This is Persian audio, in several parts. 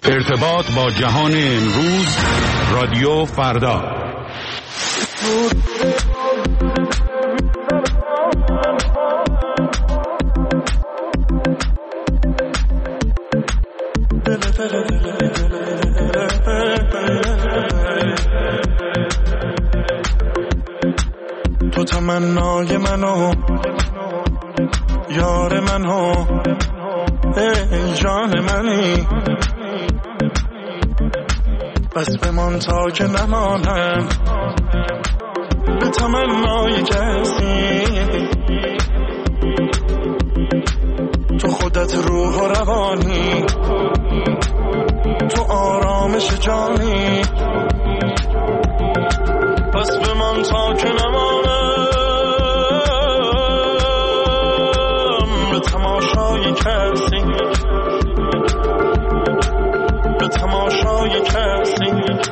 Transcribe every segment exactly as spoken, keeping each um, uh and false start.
ارتباط با جهان امروز، رادیو فردا. تو تمنای منو، یار منو، ای جان منی، بس بمان تا که نمانم به تمنای کسی. تو خودت روح و روانی، تو آرامش جانی، بس بمان تا که نمانم به تماشای کسی، به تماشای کسی.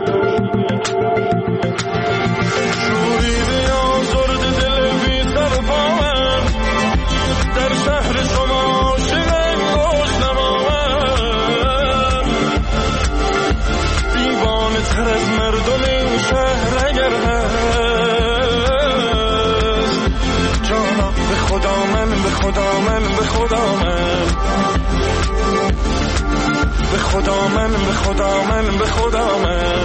شوریده آزرد دل بی سر و پا من، در شهر شما عاشق انگشت نما من، دیوانه تر از مردم این شهر اگر هست. جانا به خدا من، به خدا من، به خدا من، به خدا من، به خدا من، به خدا من.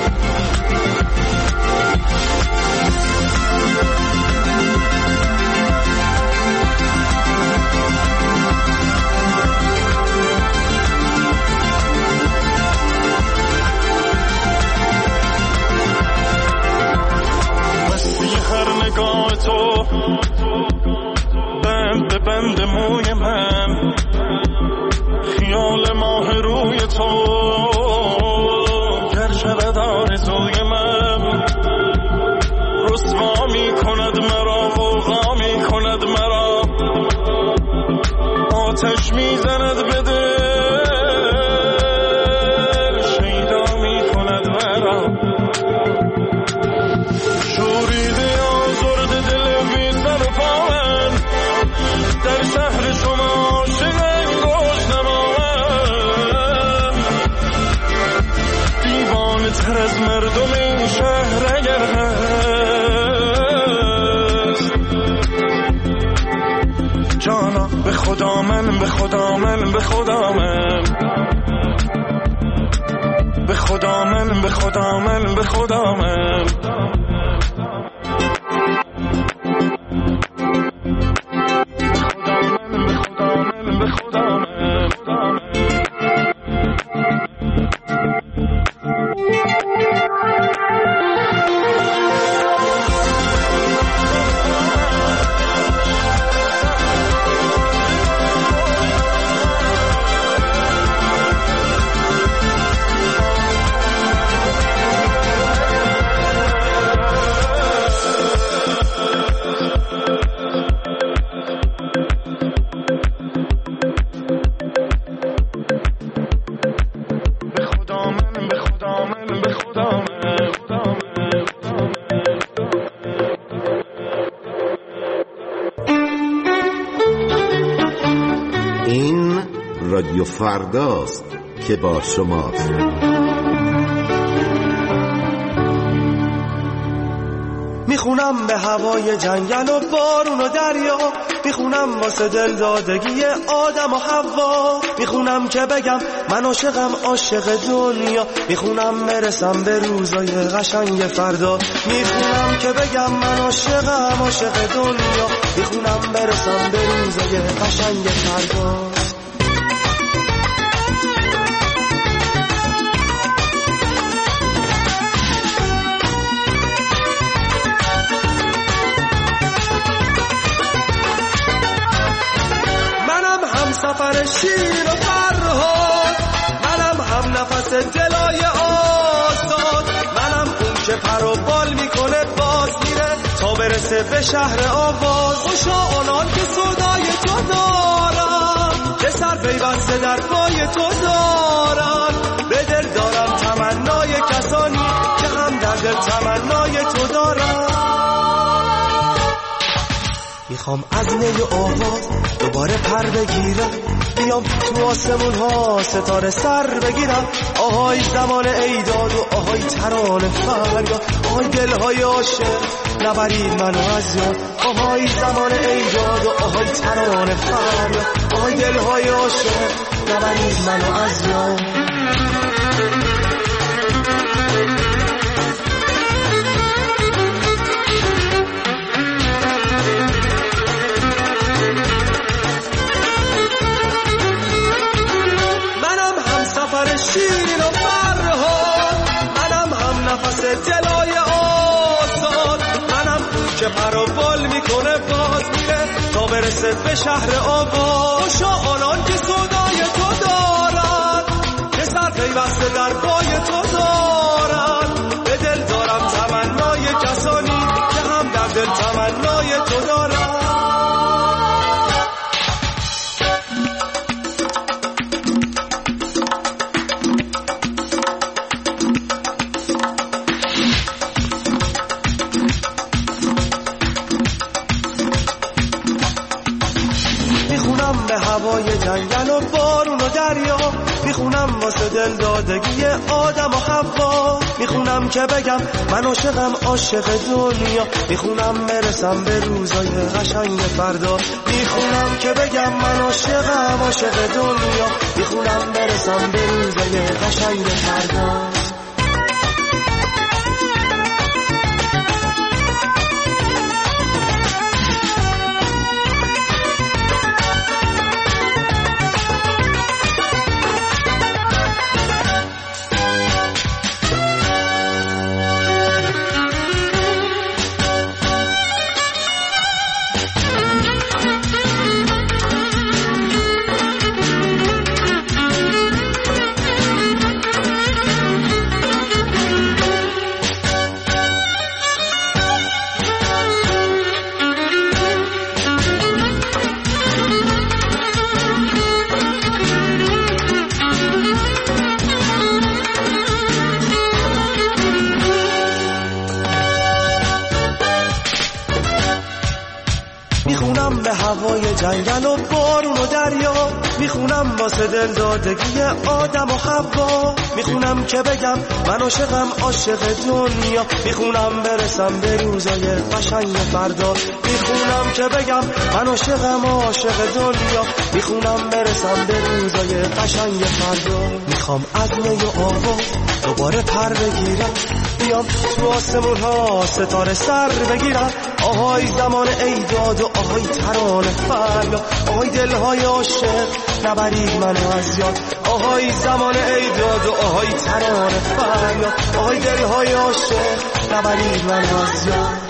مستی هر نگاه تو، بند به بند موی من، خیال ماه روی تو گر شود آرزوی من، رسوا می کند مرا، غوغا می کند مرا، آتش می زند به دل، شیدا می کند مرا. شوریده آزرد دل بی سر و پا من، در شهر شما عاشق انگشت نما من، دیوانه تر از مردم این شهر اگر هست. جانا به خدا من، به خدا من، به خدا من، به خدا من، به خدا من، به خدا من. رادیو فرداست که با شماست. میخونم به هوای جنگل و بارون و دریا، میخونم واسه دل دادگی آدم و حوا، میخونم که بگم من عاشقم عاشق دنیا، میخونم برسم به روزای قشنگ فردا، میخونم که بگم من عاشقم عاشق دنیا، میخونم برسم به روزای قشنگ فردا. سفر شیر و فرهاد، منم هم نفس دلای آزاد، منم اون که پر و بال میکنه باز میره تا برسه به شهر آواز. خوشا آنان که صدای تو دارن، که سر پیوسته در پای تو دارن، به دل دارم تمنای کسانی که هم در دل تمنای تو دارن. میخوام از نی آواز دوباره پر بگیرم، بیام تو آسمون ها ستاره سر بگیرم. آهای زمان ایداد و آهای ترانه فریاد، آهای دلهای عاشق نبرید منو از یاد. آهای زمان ایداد و آهای ترانه فریاد، آهای دلهای عاشق نبرید منو از یاد. شیرین و فرهاد، منم هم نفس دلای آزاد، منم که پر و بال میکنه باز میره تا برسه به شهر آباد. شا آنان که صدای تو دارن، که سر پیوسته در پای تو دارن. به دل دارم تمنای کسانی که هم در دل تمنای تو دارن. هوای جنگل و بارون و دریا، میخونم واسه دل دادگی آدم و حوا. میخونم که بگم من عاشقم عاشق دنیا، میخونم برسم به روزای قشنگ فردا. میخونم که بگم من عاشقم عاشق دنیا، میخونم برسم به روزای قشنگ فردا. هوای جنگل و بارون و دریا، میخونم واسه دل دادگی آدم و حوا. میخونم که بگم من عاشقم عاشق دنیا، میخونم برسم به روزای قشنگ فردا. میخونم که بگم من عاشقم عاشق دنیا، میخونم برسم به روزای قشنگ فردا. میخوام از نی آواز دوباره پر بگیرم، بیام تو آسمون ها ستاره سر بگیرم. آهای زمان ایداد و آهای ترانه فریاد، آهای دلهای عاشق نبرید منو از یاد. آهای زمان ایداد و آهای ترانه فریاد، آهای دلهای عاشق نبرید منو از یاد.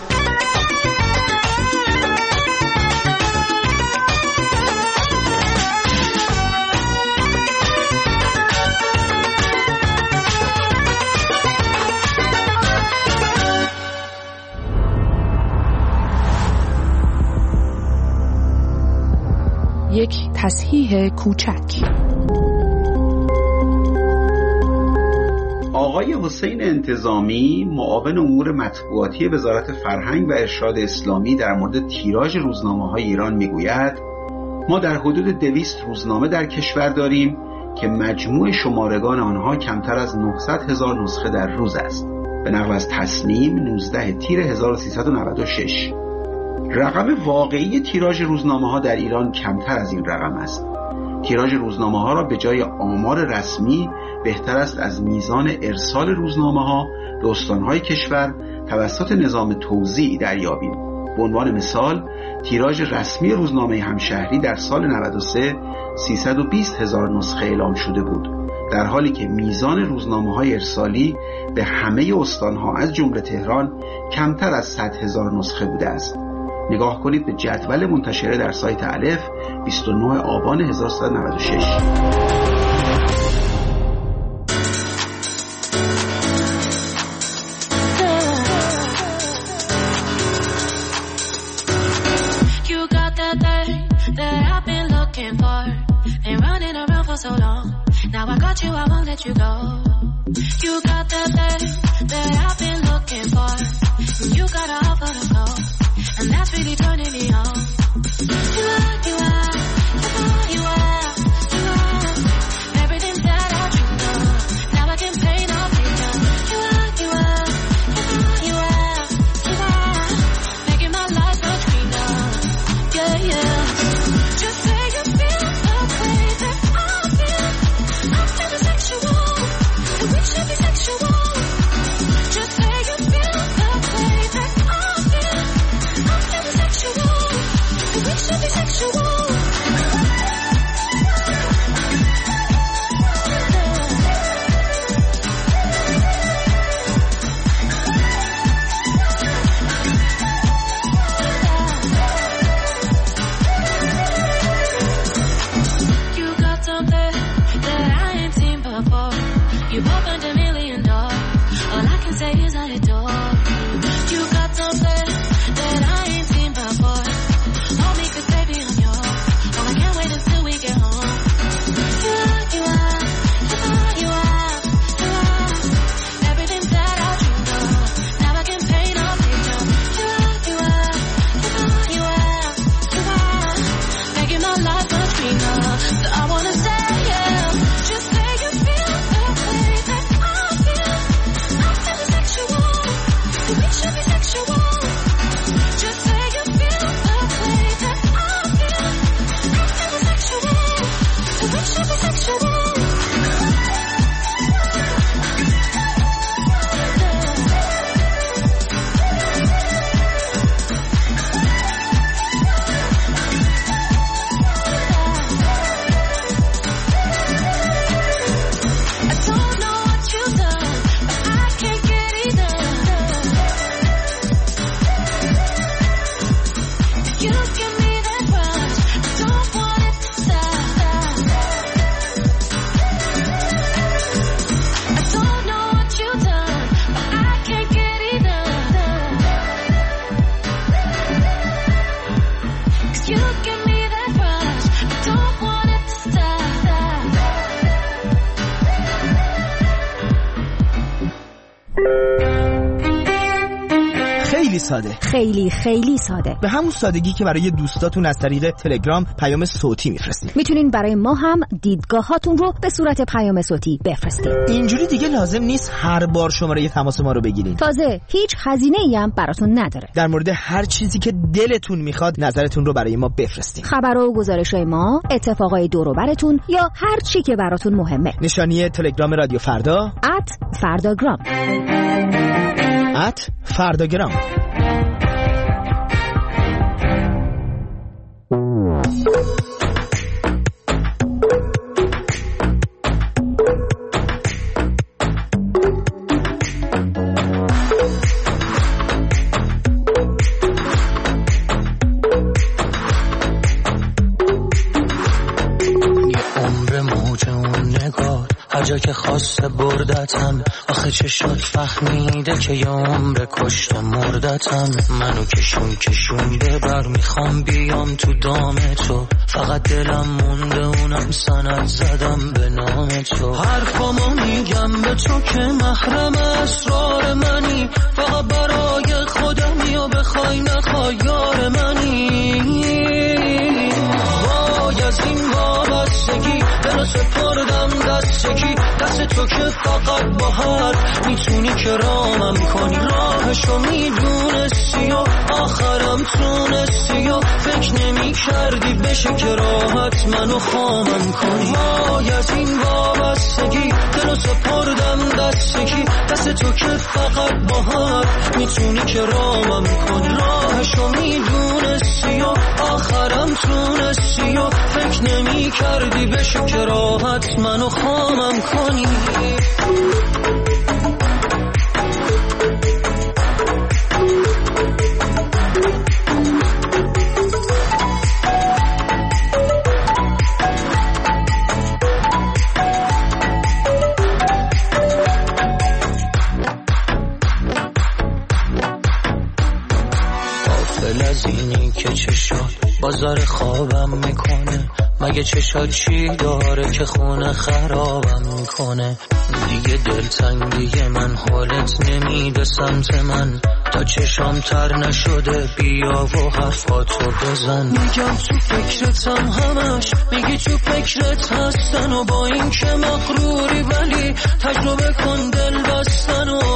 یک تصحیح کوچک. آقای حسین انتظامی، معاون امور مطبوعاتی وزارت فرهنگ و ارشاد اسلامی، در مورد تیراژ روزنامه‌های ایران میگوید: ما در حدود دویست روزنامه در کشور داریم که مجموع شمارگان آنها کمتر از نهصد هزار نسخه در روز است. به نقل از تصنیم نوزده تیر هزار و سیصد و نود و شش. رقم واقعی تیراژ روزنامه‌ها در ایران کمتر از این رقم است. تیراژ روزنامه‌ها را به جای آمار رسمی بهتر است از میزان ارسال روزنامه‌ها به استان‌های کشور توسط نظام توزیع دریابیم. به عنوان مثال، تیراژ رسمی روزنامه همشهری در سال نود و سه سیصد و بیست هزار نسخه اعلام شده بود، در حالی که میزان روزنامه‌های ارسالی به همه استان‌ها از جمله تهران کمتر از صد هزار نسخه بوده است. نگاه کنید به جدول منتشره در سایت الف بیست و نه آبان هزار و سیصد و نود و شش. So long, now I got you, I won't let you go. You got that thing that I've been looking for. You got a offer to go. and that's really turning me on. You are, you are, you are, you are, you are everything that I dreamed of. Now I can paint a picture. You are, you are, you are, you are making my life much greener. Yeah, yeah. Just say you feel the way that I feel. I'm feeling sexual, and we should be sexual. Just say you feel the way that I feel. I'm feeling sexual, and we should be sexual. You got something that I ain't seen before. You've opened a million doors. All I can say is I adore. You got something that I ain't seen before. Hold me 'cause baby I'm yours. Oh, I can't wait until we get home. You are, you are, you are, you are, you are everything that I dreamed of. Now I can paint a picture. You are, you are, you are, you are making my life much greener. So I wanna say yeah. Just say you feel the way that I feel. I'm feeling sexual, and we should be sexual. Just say you feel the way that I feel. I'm feeling sexual, and we should be sexual. I don't know what you've done, but I can't get either. You give me that rush, I don't want it to stop. I don't know what you've done, but I can't get either. 'Cause you give me that rush, I don't want it to stop. خیلی ساده، خیلی خیلی ساده. به همون سادگی که برای دوستاتون از طریق تلگرام پیام صوتی میفرستید. میتونین برای ما هم دیدگاهاتون رو به صورت پیام صوتی بفرستید. اینجوری دیگه لازم نیست هر بار شماره تماس ما رو بگیرین. تازه هیچ هزینه‌ای هم براتون نداره. در مورد هر چیزی که دلتون میخواد نظرتون رو برای ما بفرستین. خبر و گزارش‌های ما، اتفاقای دور و برتون یا هر چی که براتون مهمه. نشانی تلگرام رادیو فردا ات فرداگرام ات فرداگرام. هر جا که خواسته بردتم، آخه چه شد فهمیده که یه عمر کشته مردتم. منو کشون کشون ببر، میخوام بیام تو دام تو، فقط دلم مونده اونم سند زدم به نام تو. حرفامو میگم به تو که محرم اسرار منی، فقط برای خودمی و بخوای نخوای یار منی. وای از این وابستگی دلو سپردم دست کی، دست تو که فقط با حرف میتونی که رامم کنی. راهشو میدونستی و آخرم تونستی و فکر نمی کردی بشه که راحت منو خامم کنی. وای از این وابستگی دلو سپردم دست کی، دست تو که فقط با حرف میتونی که رامم کنی. راهشو میدونستی و آخرم تونستی و فکر نمی کردی بشه که راحت منو خامم کنی. غافل از اینی که چه شد بازار خوابم میکنه، مگه چشات چی داره که خونه خرابم میکنه؟ دیگه دلتنگی من حالت نمیده سمت من، تا چشام تر نشده بیا و حرفاتو بزن. میگم تو فکرتم همش، میگی تو فکرت هستن و با این که مغروری ولی تجربه کن دل بستن و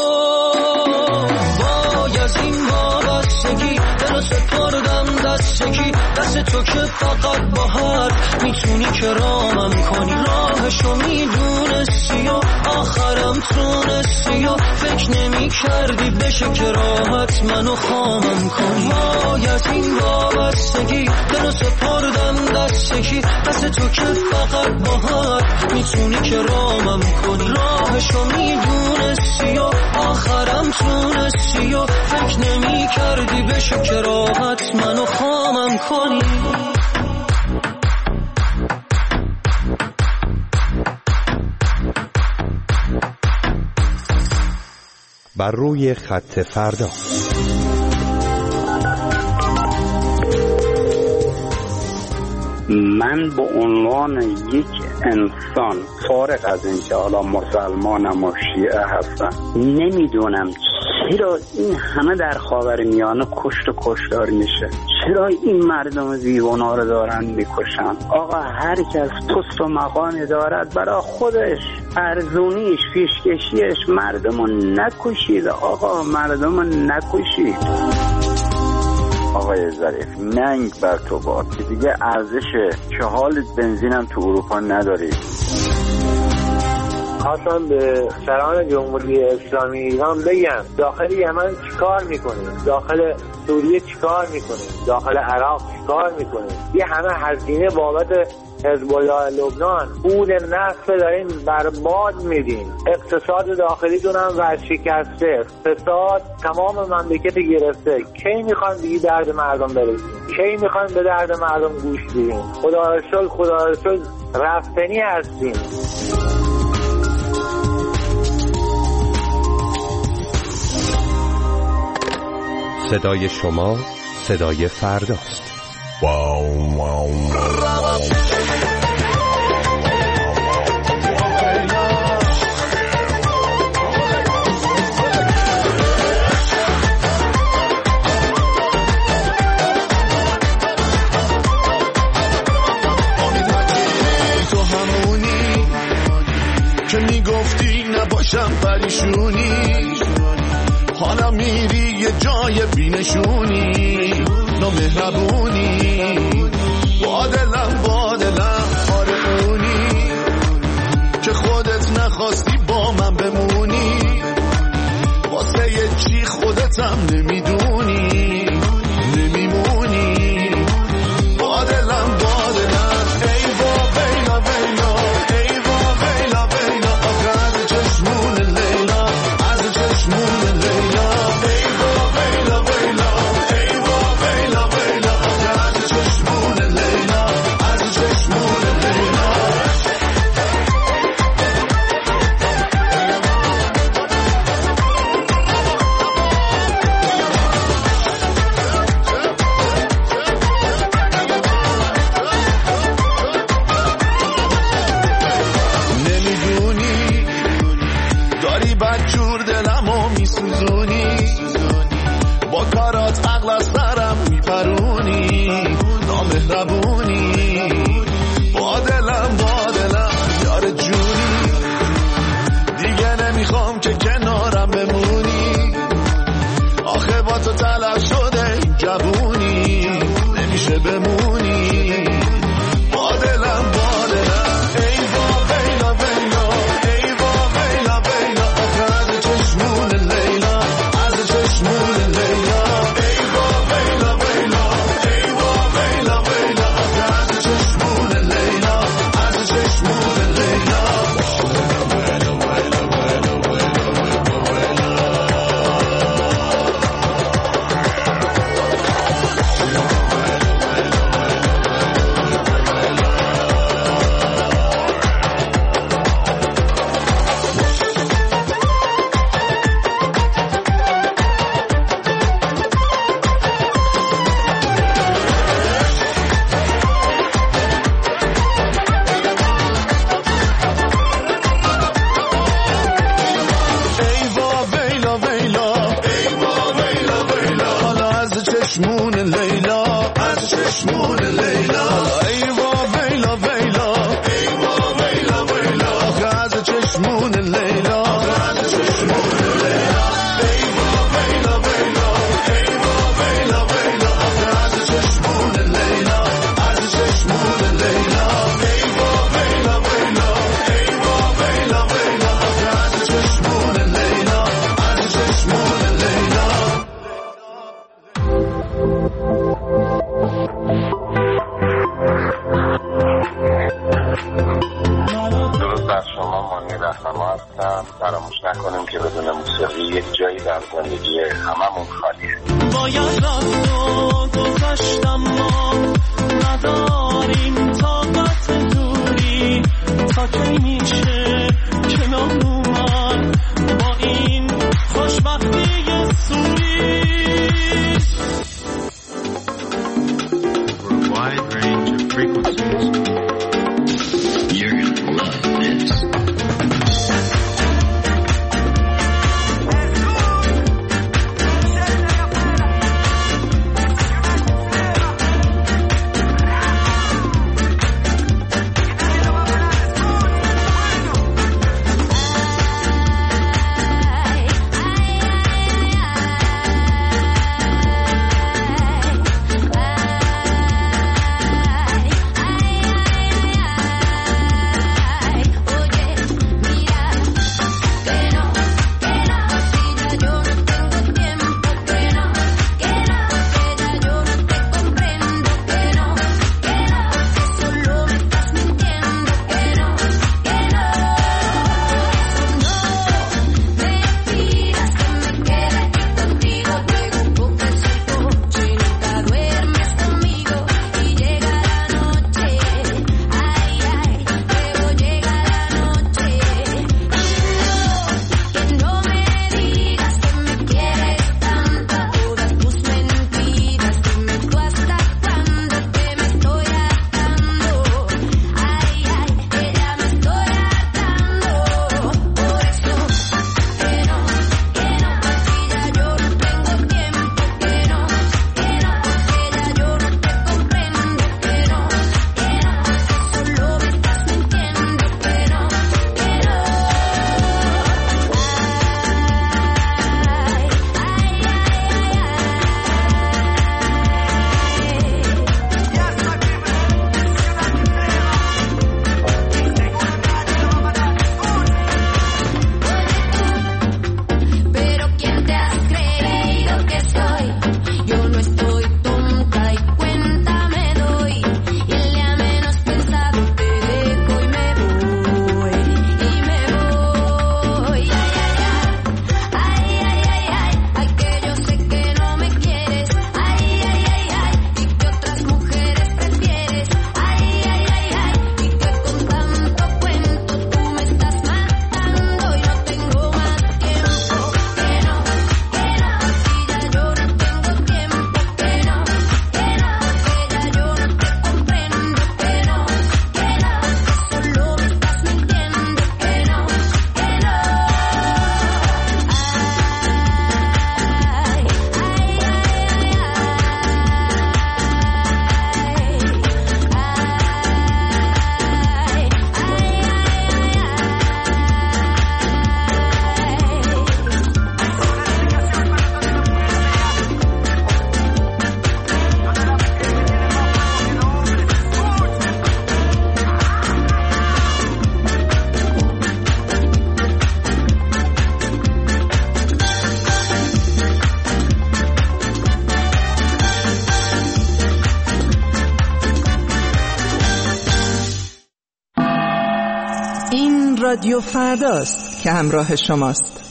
وای از این وابستگی دل سپردم دستگی، دست تو که فقط با حرف میتونی کرامم کنی، راهشو میدونستی و آخرم تونستی و فکر نمی کردی بشه که راحت منو خامم کنی. وای از این وابستگی دل سپردم دستگی، دست تو که فقط با حرف میتونی کرامم کنی، راهشو میدونستی و آخرم تونستی و فکر نمی کردی بشه که راحت منو خامم کنی. بر روی خط فردا. من به عنوان یک انسان فارغ از اینکه حالا مسلمانم و شیعه هستم نمیدونم چرا این همه در خاورمیانه کشت و کشتار میشه، چرا این مردم دیوانا رو دارن میکشن. آقا هر کس پست و مقامی دارد برای خودش، ارزونیش پیشکشیش، مردم رو نکشید آقا، مردم رو نکشید. آقای ظریف ننگ بر تو باد که دیگه ارزش چهال بنزینم تو اروپا نداری. خواستم به سران جمهوری اسلامی ایران بگم داخل یمن چیکار میکنیم، داخل سوریه چیکار میکنیم، داخل عراق چیکار میکنیم. یه همه هزینه بابت حزب الله لبنان، پول نفت دارین برباد میدین، اقتصاد داخلیتون هم ورشکسته، فساد تمام مملکت گرفته. کی میخوان دیگه درد مردم برسیم؟ کی میخوان به درد مردم گوش بدین؟ خدا را شکر خدا را شکر رفتنی هستیم. صدای شما صدای فرداست. واو واو تو همونی که میگفتی نباشم پریشونی، حالا میری یه جای بینشونی، نامهربونی، با دلم با دلم آره اونی که خودت نخواستی با من بمونی، واسه یه چی خودتم نمیدونی نمیمونی، با دلم با دلم ای با بیلا بیلا ای با بیلا بیلا آقا چشمون لیلا از چشمون لیلا ای با بیلا بیلا ای با بیلا بیلا آقا چشمون لیلا از چشمون لیلا. از شما مانی رهنما هستم. فراموش نکنیم که بدون موسیقی یک جایی در زندگی هممون خالیه. باید رفت و گذشتم ما نداریم طاقت دوری تا کی میشه کنار اومد با این خوشبختی سوری. Over a wide range of frequencies. You're gonna love this. رادیو فرداست که همراه شماست.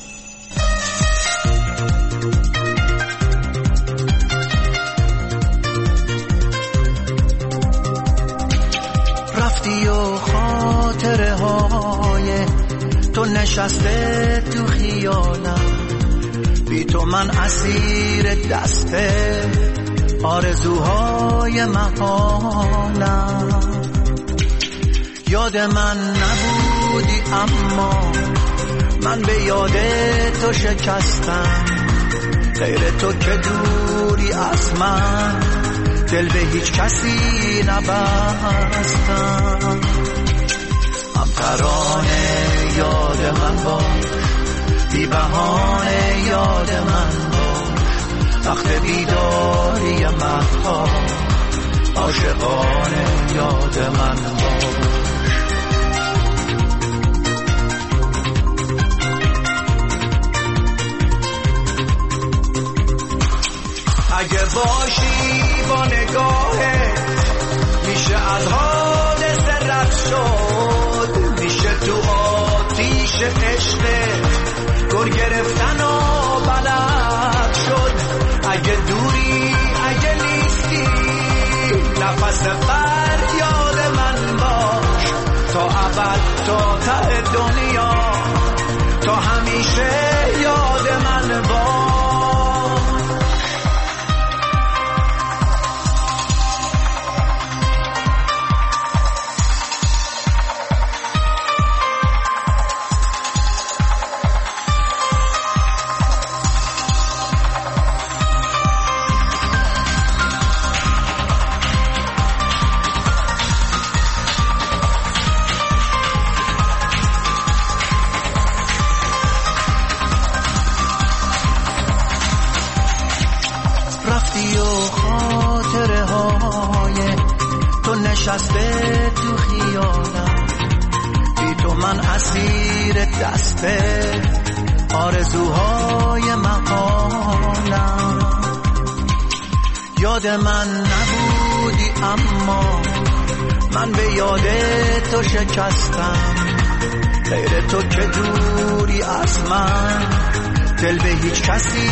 رفتی و خاطره های تو نشسته تو خیالم، بی تو من اسیر دسته آرزوهای محالم. یاد من نبودی اما من به یاد تو شکستم، غیر تو که دوری از من دل به هیچ کسی نبستم. هم ترانه یاد من باش، بی بهانه یاد من باش، وقت بیداری مخواه عاشقانه یاد من باش. اگه باشی با نگاهت میشه از حادثه رد شد، میشه تو آتیش عشق گر گرفتن و بلد شد. اگه دوری اگه نیستی نفس فریاد من باش تا ابد تا ته دنیا تا همیشه یاد من باش. نشسته تو خیالم بی تو من اسیر دست آرزوهای محالم. یاد من نبودی اما من به یاد تو شکستم. غیر تو که دوری از من دل به هیچ کسی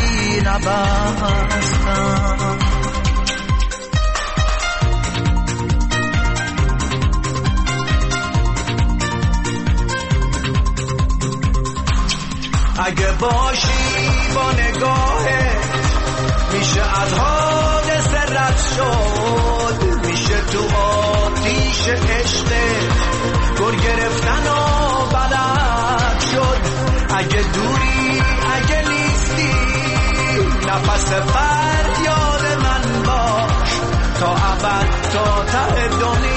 نبستم. اگه باشی با نگاهه میشه از حادثه رد شد. میشه تو آتیش عشق گر گرفتن و بلد شد. اگه دوری اگه نیستی نفس فریاد من باش تا ابد تا ته دنیا